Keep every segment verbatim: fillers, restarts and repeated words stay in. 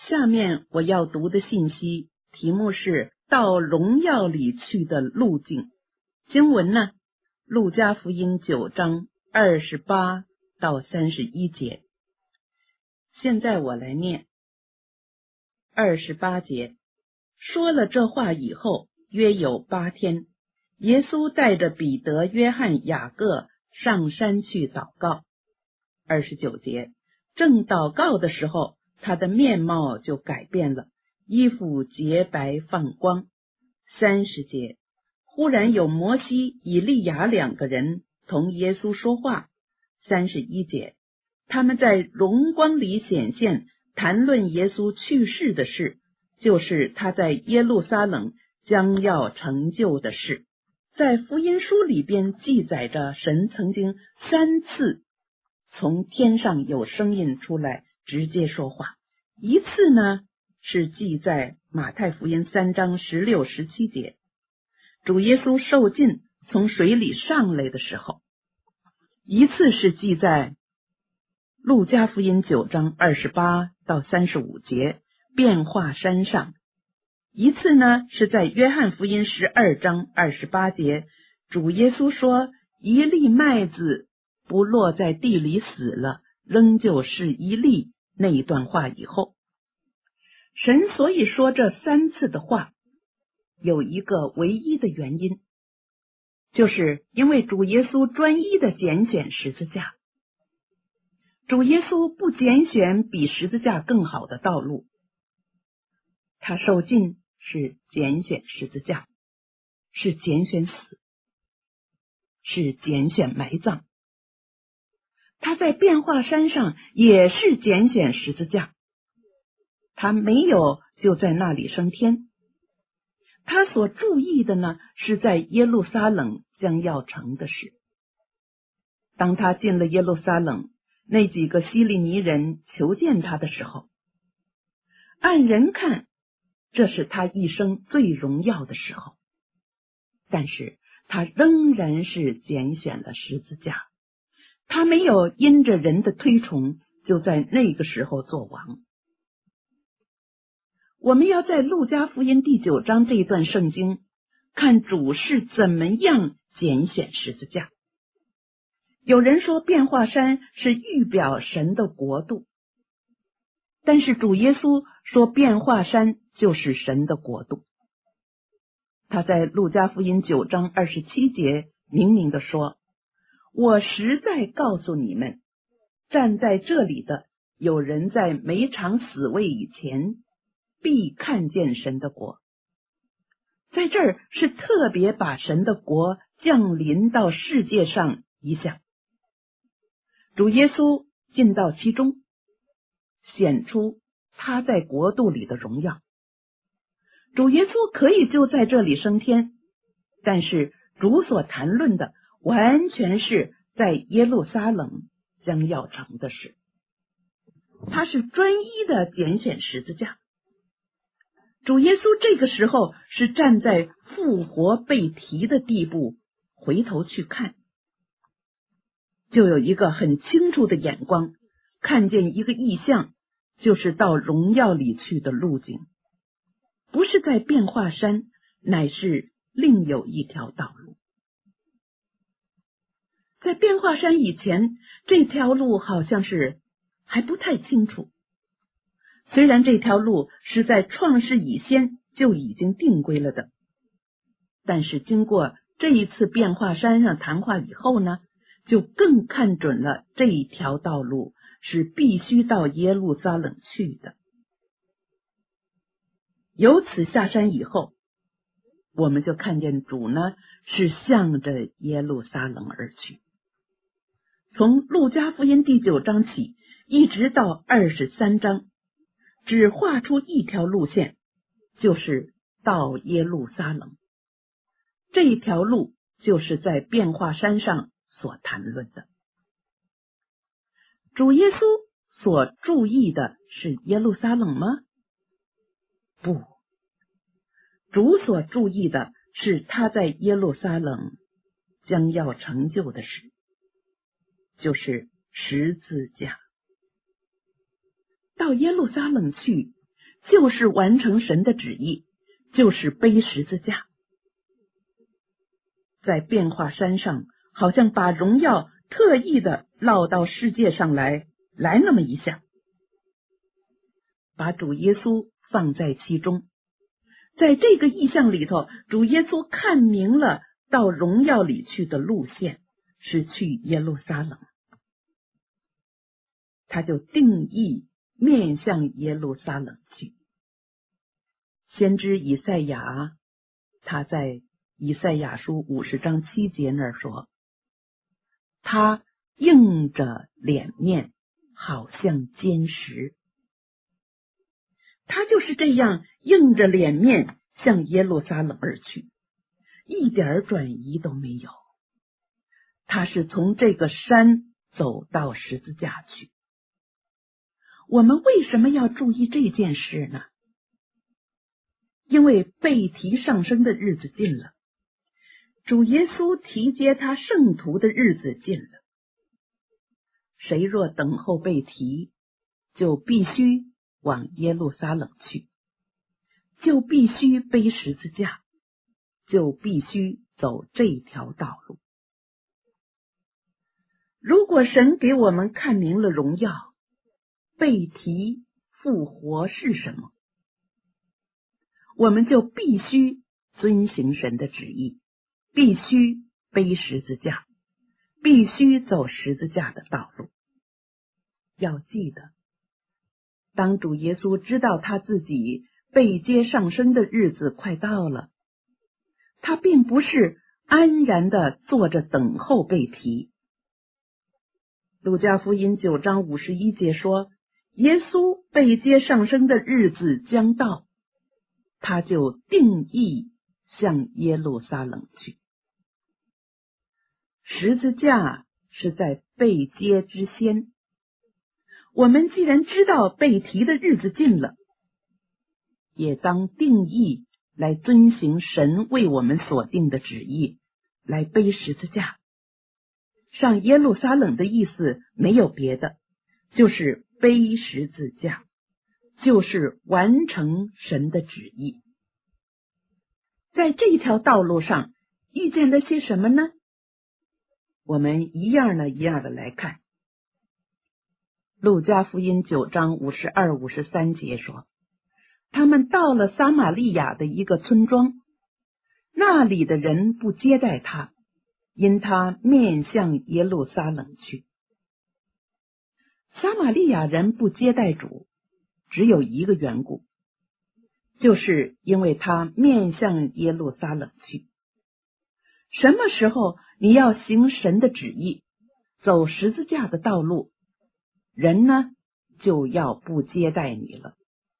下面我要读的信息题目是到荣耀里去的路径。经文呢，路加福音九章二十八到三十一节。现在我来念二十八节。说了这话以后，约有八天，耶稣带着彼得、约翰、雅各上山去祷告。二十九节，正祷告的时候，他的面貌就改变了，衣服洁白放光。三十节，忽然有摩西、以利亚两个人同耶稣说话。三十一节，他们在荣光里显现，谈论耶稣去世的事，就是他在耶路撒冷将要成就的事。在福音书里边记载着神曾经三次从天上有声音出来直接说话，一次呢是记在马太福音三章十六、十七节，主耶稣受浸从水里上来的时候；一次是记在路加福音九章二十八到三十五节，变化山上；一次呢是在约翰福音十二章二十八节，主耶稣说一粒麦子不落在地里死了，仍旧是一粒，那一段话以后。神所以说这三次的话，有一个唯一的原因，就是因为主耶稣专一的拣选十字架。主耶稣不拣选比十字架更好的道路，他受尽是拣选十字架，是拣选死，是拣选埋葬。他在变化山上也是拣选十字架，他没有就在那里升天。他所注意的呢，是在耶路撒冷将要成的事。当他进了耶路撒冷，那几个希利尼人求见他的时候，按人看，这是他一生最荣耀的时候，但是他仍然是拣选了十字架，他没有因着人的推崇就在那个时候做王。我们要在路加福音第九章这一段圣经看主是怎么样拣选十字架。有人说变化山是预表神的国度，但是主耶稣说变化山就是神的国度。他在路加福音九章二十七节明明的说，我实在告诉你们，站在这里的有人在没尝死味以前必看见神的国。在这儿是特别把神的国降临到世界上一项，主耶稣进到其中，显出他在国度里的荣耀。主耶稣可以就在这里升天，但是主所谈论的完全是在耶路撒冷将要成的事。他是专一的拣选十字架。主耶稣这个时候是站在复活被提的地步，回头去看，就有一个很清楚的眼光，看见一个异象，就是到荣耀里去的路径，不是在变化山，乃是另有一条道路。在变化山以前，这条路好像是还不太清楚。虽然这条路是在创世以先就已经定规了的，但是经过这一次变化山上谈话以后呢，就更看准了这一条道路是必须到耶路撒冷去的。由此下山以后，我们就看见主呢是向着耶路撒冷而去。从路加福音第九章起，一直到二十三章，只画出一条路线，就是到耶路撒冷。这一条路就是在变化山上所谈论的。主耶稣所注意的是耶路撒冷吗？不，主所注意的是他在耶路撒冷将要成就的事，就是十字架。到耶路撒冷去就是完成神的旨意，就是背十字架。在变化山上，好像把荣耀特意的落到世界上来，来那么一下，把主耶稣放在其中。在这个意象里头，主耶稣看明了到荣耀里去的路线是去耶路撒冷，他就定义面向耶路撒冷去。先知以赛亚，他在以赛亚书五十章七节那儿说，他硬着脸面，好像坚石。他就是这样硬着脸面向耶路撒冷而去，一点转移都没有。他是从这个山走到十字架去。我们为什么要注意这件事呢？因为被提上升的日子近了，主耶稣提接他圣徒的日子近了。谁若等候被提，就必须往耶路撒冷去，就必须背十字架，就必须走这条道路。如果神给我们看明了荣耀，被提复活是什么，我们就必须遵行神的旨意，必须背十字架，必须走十字架的道路。要记得，当主耶稣知道他自己被接上升的日子快到了，他并不是安然的坐着等候被提。路加福音九章五十一节说，耶稣被接上升的日子将到，他就定义向耶路撒冷去。十字架是在被接之先。我们既然知道被提的日子近了，也当定义来遵行神为我们所定的旨意，来背十字架。上耶路撒冷的意思没有别的，就是背十字架，就是完成神的旨意。在这条道路上遇见了些什么呢？我们一样的一样的来看。路加福音九章五十二、五十三节说，他们到了撒玛利亚的一个村庄，那里的人不接待他，因他面向耶路撒冷去。撒玛利亚人不接待主，只有一个缘故，就是因为他面向耶路撒冷去。什么时候你要行神的旨意，走十字架的道路，人呢就要不接待你了。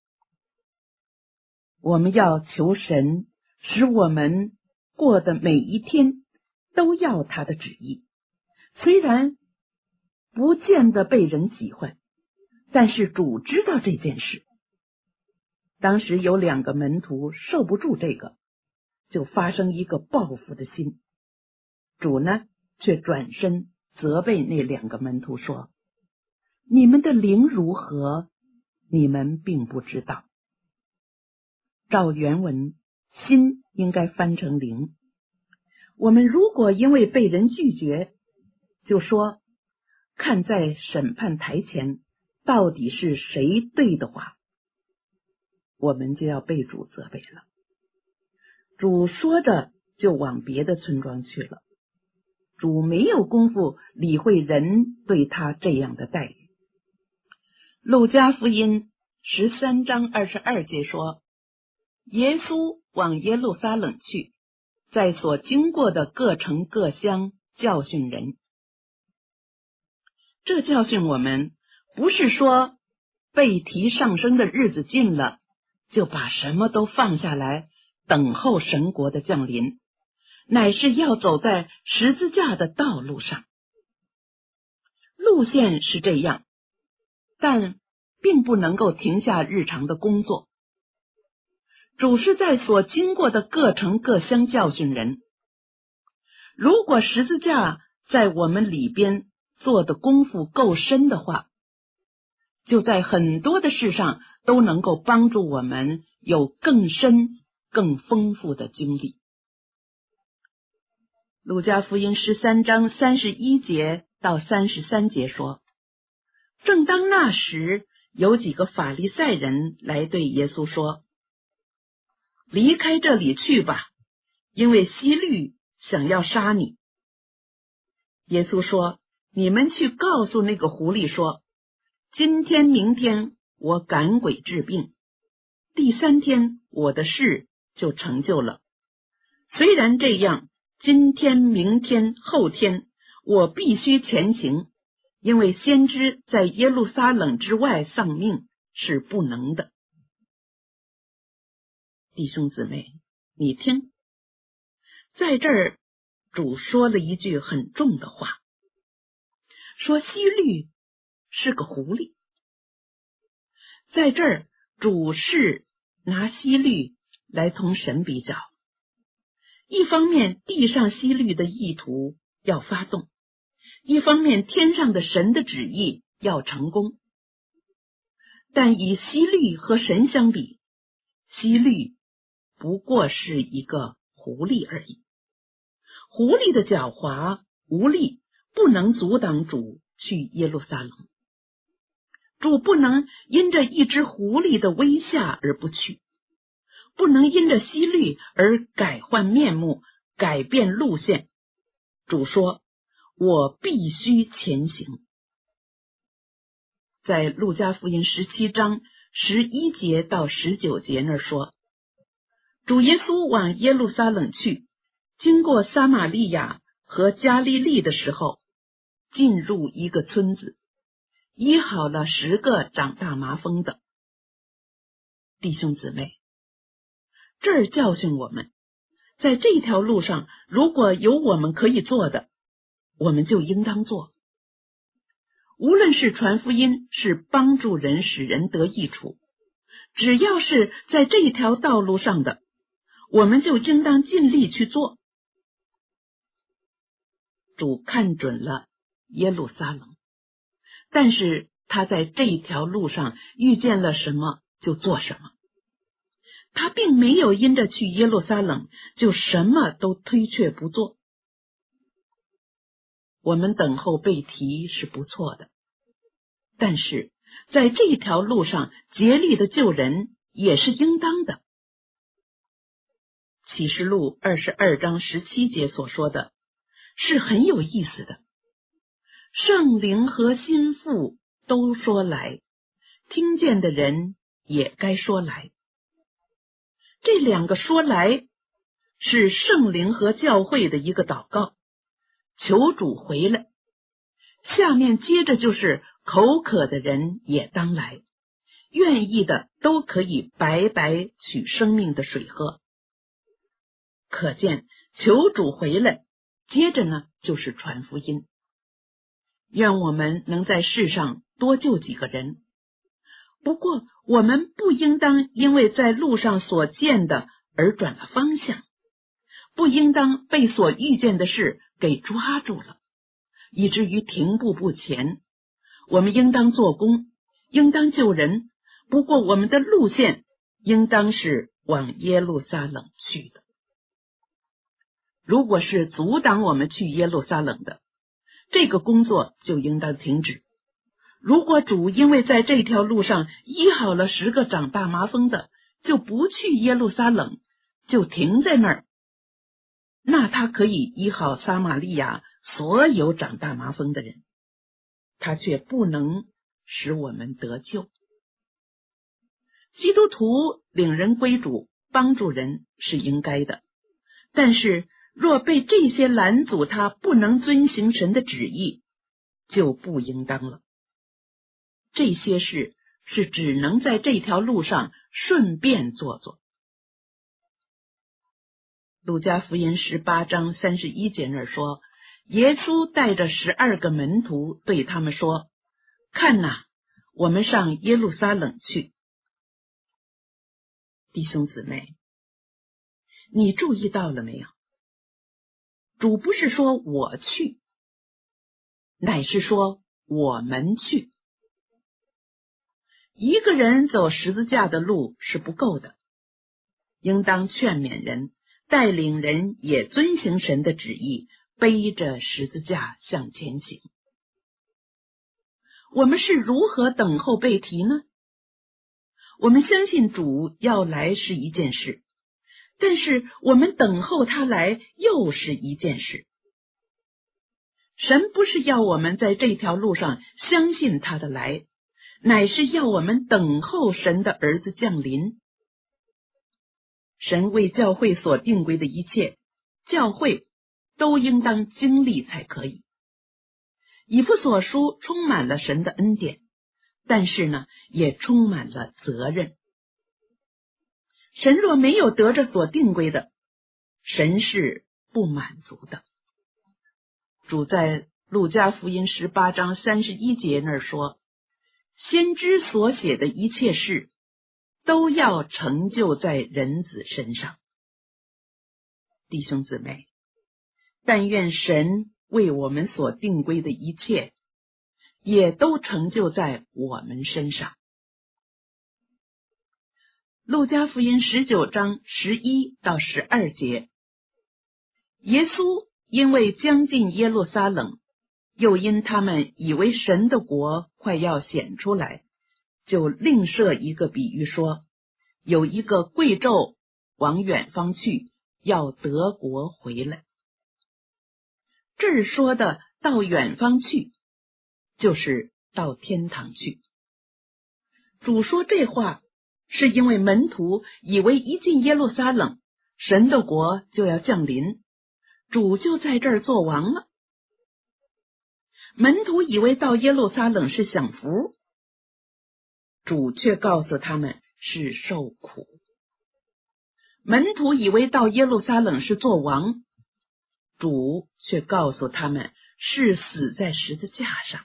我们要求神使我们过的每一天都要他的旨意，虽然不见得被人喜欢，但是主知道这件事。当时有两个门徒受不住这个，就发生一个报复的心。主呢却转身责备那两个门徒说，你们的灵如何，你们并不知道。照原文，心应该翻成灵。我们如果因为被人拒绝，就说看在审判台前到底是谁对的话，我们就要被主责备了。主说着就往别的村庄去了，主没有功夫理会人对他这样的待遇。路加福音十三章二十二节说，耶稣往耶路撒冷去，在所经过的各城各乡教训人。这教训我们不是说被提上升的日子近了，就把什么都放下来等候神国的降临，乃是要走在十字架的道路上。路线是这样，但并不能够停下日常的工作。主是在所经过的各城各乡教训人。如果十字架在我们里边做的功夫够深的话，就在很多的事上都能够帮助我们有更深、更丰富的经历。路加福音十三章三十一节到三十三节说，正当那时，有几个法利赛人来对耶稣说，离开这里去吧，因为希律想要杀你。耶稣说，你们去告诉那个狐狸说，今天明天我赶鬼治病，第三天我的事就成就了。虽然这样，今天明天后天我必须前行，因为先知在耶路撒冷之外丧命是不能的。弟兄姊妹，你听，在这儿主说了一句很重的话，说希律是个狐狸。在这儿主是拿希律来同神比较，一方面地上希律的意图要发动，一方面天上的神的旨意要成功。但以希律和神相比，希律不过是一个狐狸而已。狐狸的狡猾无力，不能阻挡主去耶路撒冷。主不能因着一只狐狸的威吓而不去，不能因着希律而改换面目，改变路线。主说，我必须前行。在路加福音十七章十一节到十九节那儿说，主耶稣往耶路撒冷去，经过撒玛利亚和加利利的时候，进入一个村子，医好了十个长大麻风的。弟兄姊妹，这儿教训我们，在这条路上，如果有我们可以做的，我们就应当做。无论是传福音，是帮助人使人得益处，只要是在这条道路上的，我们就应当尽力去做。主看准了耶路撒冷，但是他在这条路上遇见了什么就做什么，他并没有因着去耶路撒冷就什么都推却不做。我们等候被提是不错的，但是在这条路上竭力的救人也是应当的。启示录二十二章十七节所说的是很有意思的，圣灵和心腹都说来，听见的人也该说来。这两个说来是圣灵和教会的一个祷告，求主回来。下面接着就是口渴的人也当来，愿意的都可以白白取生命的水喝。可见求主回来，接着呢就是传福音。愿我们能在世上多救几个人，不过我们不应当因为在路上所见的而转了方向，不应当被所遇见的事给抓住了，以至于停步不前。我们应当做工，应当救人，不过我们的路线应当是往耶路撒冷去的。如果是阻挡我们去耶路撒冷的，这个工作就应当停止。如果主因为在这条路上医好了十个长大麻风的，就不去耶路撒冷，就停在那儿，那他可以医好撒玛利亚所有长大麻风的人，他却不能使我们得救。基督徒领人归主，帮助人是应该的，但是若被这些拦阻他不能遵行神的旨意，就不应当了。这些事是只能在这条路上顺便做做。路加福音十八章三十一节那儿说，耶稣带着十二个门徒对他们说，看哪，我们上耶路撒冷去。弟兄姊妹，你注意到了没有？主不是说我去，乃是说我们去。 一个人走十字架的路是不够的，应当劝勉人，带领人也遵行神的旨意，背着十字架向前行。我们是如何等候被提呢？我们相信主要来是一件事，但是我们等候他来又是一件事。神不是要我们在这条路上相信他的来，乃是要我们等候神的儿子降临。神为教会所定规的一切，教会都应当经历才可以。以弗所书充满了神的恩典，但是呢，也充满了责任。神若没有得着所定规的，神是不满足的。主在路加福音十八章三十一节那儿说，先知所写的一切事都要成就在人子身上。弟兄姊妹，但愿神为我们所定规的一切也都成就在我们身上。路加福音十九章十一到十二节，耶稣因为将近耶路撒冷，又因他们以为神的国快要显出来，就另设一个比喻说，有一个贵胄往远方去，要得国回来。这儿说的到远方去，就是到天堂去。主说这话是因为门徒以为一进耶路撒冷，神的国就要降临，主就在这儿做王了。门徒以为到耶路撒冷是享福，主却告诉他们是受苦。门徒以为到耶路撒冷是做王，主却告诉他们是死在十字架上。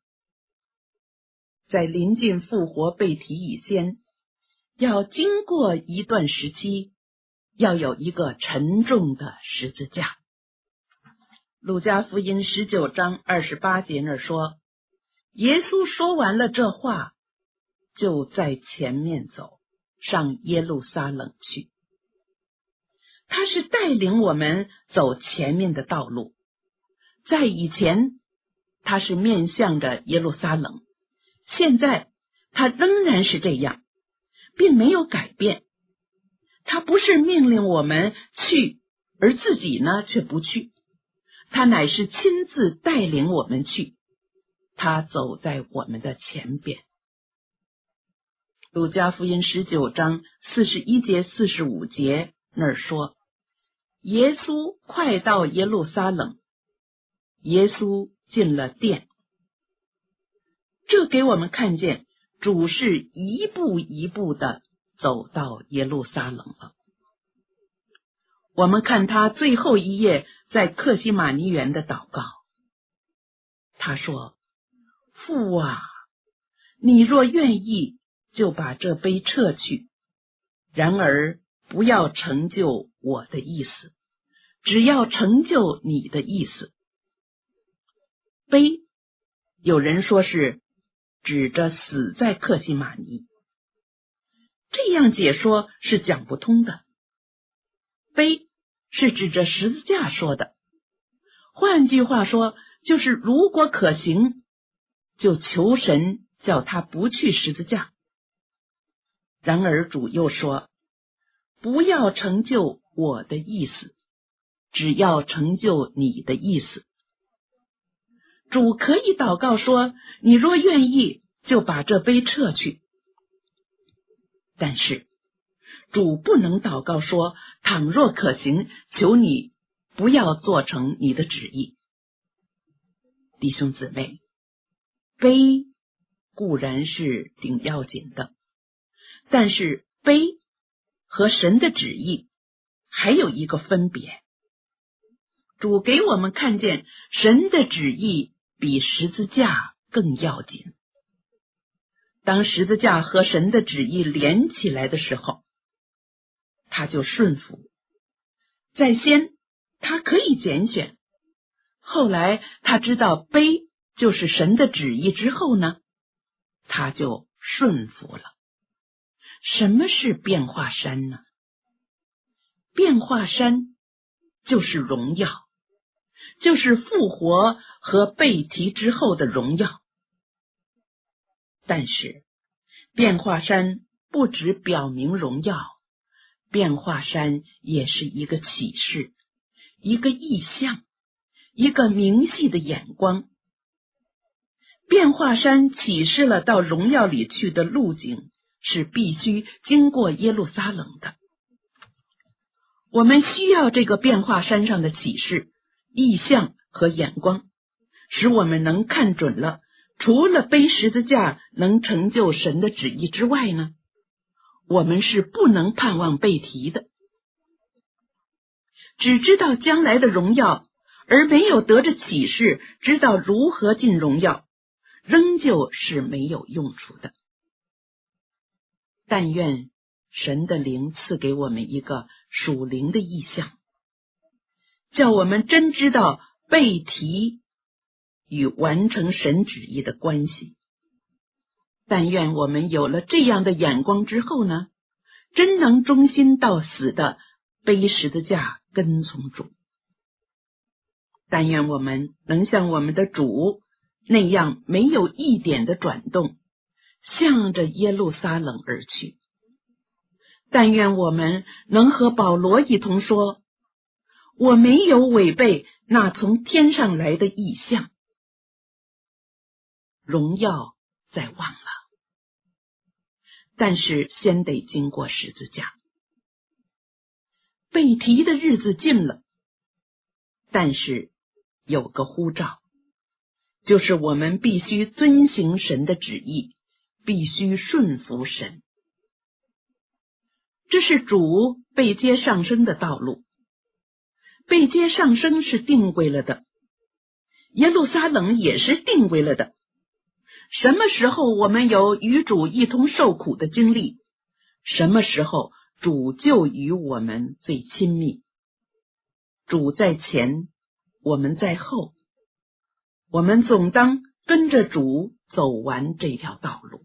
在临近复活被提以先，要经过一段时期，要有一个沉重的十字架。路加福音十九章二十八节那说，耶稣说完了这话，就在前面走，上耶路撒冷去。他是带领我们走前面的道路。在以前，他是面向着耶路撒冷，现在他仍然是这样，并没有改变。他不是命令我们去，而自己呢却不去，他乃是亲自带领我们去，他走在我们的前边。路加福音十九章四十一节四十五节那儿说，耶稣快到耶路撒冷，耶稣进了殿。这给我们看见主是一步一步的走到耶路撒冷了。我们看他最后一页在客西马尼园的祷告，他说，父啊，你若愿意，就把这杯撤去，然而不要成就我的意思，只要成就你的意思。杯，有人说是指着死在客西马尼，这样解说是讲不通的。杯是指着十字架说的，换句话说，就是如果可行，就求神叫他不去十字架。然而主又说，不要成就我的意思，只要成就你的意思。主可以祷告说，你若愿意，就把这杯撤去。但是主不能祷告说，倘若可行，求你不要做成你的旨意。弟兄姊妹，杯固然是挺要紧的，但是杯和神的旨意还有一个分别。主给我们看见神的旨意比十字架更要紧。当十字架和神的旨意连起来的时候，他就顺服。在先他可以拣选，后来他知道杯就是神的旨意之后呢，他就顺服了。什么是变化山呢？变化山就是荣耀，就是复活和被提之后的荣耀。但是变化山不只表明荣耀，变化山也是一个启示，一个意象，一个明细的眼光。变化山启示了到荣耀里去的路径是必须经过耶路撒冷的。我们需要这个变化山上的启示、意象和眼光，使我们能看准了，除了背十字架能成就神的旨意之外呢，我们是不能盼望被提的。只知道将来的荣耀，而没有得着启示，知道如何进荣耀，仍旧是没有用处的。但愿神的灵赐给我们一个属灵的意象，叫我们真知道被提与完成神旨意的关系。但愿我们有了这样的眼光之后呢，真能忠心到死的背十字架跟从主。但愿我们能像我们的主那样没有一点的转动，向着耶路撒冷而去。但愿我们能和保罗一同说，我没有违背那从天上来的意象。荣耀在望了，但是先得经过十字架。被提的日子近了，但是有个呼召，就是我们必须遵行神的旨意，必须顺服神。这是主被接上升的道路。被接上升是定规了的，耶路撒冷也是定规了的。什么时候我们有与主一同受苦的经历，什么时候主就与我们最亲密。主在前，我们在后，我们总当跟着主走完这条道路。